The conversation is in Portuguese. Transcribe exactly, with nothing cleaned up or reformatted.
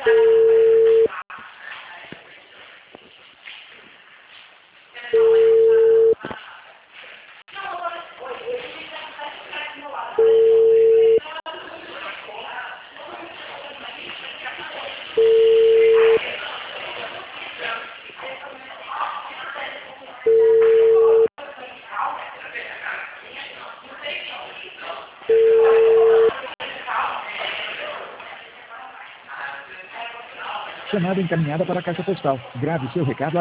Chamada encaminhada para a caixa postal. Grave seu recado